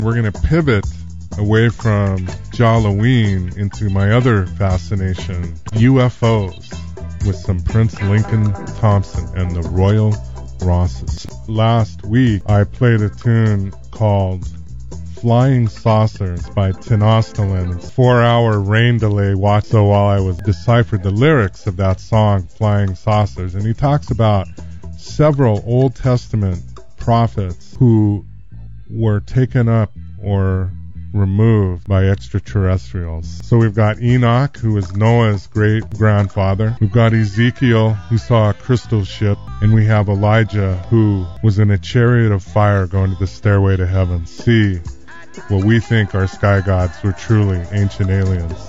We're going to pivot away from Jalloween into my other fascination, UFOs, with some Prince Lincoln Thompson and the Royal Rosses. Last week, I played a tune called Flying Saucers by Tinastalin. 4-hour rain delay watch, so while I was deciphered the lyrics of that song, Flying Saucers, and he talks about several Old Testament prophets who were taken up or removed by extraterrestrials. So we've got Enoch, who is Noah's great-grandfather. We've got Ezekiel, who saw a crystal ship. And we have Elijah, who was in a chariot of fire going to the stairway to heaven. See what we think are sky gods were truly ancient aliens.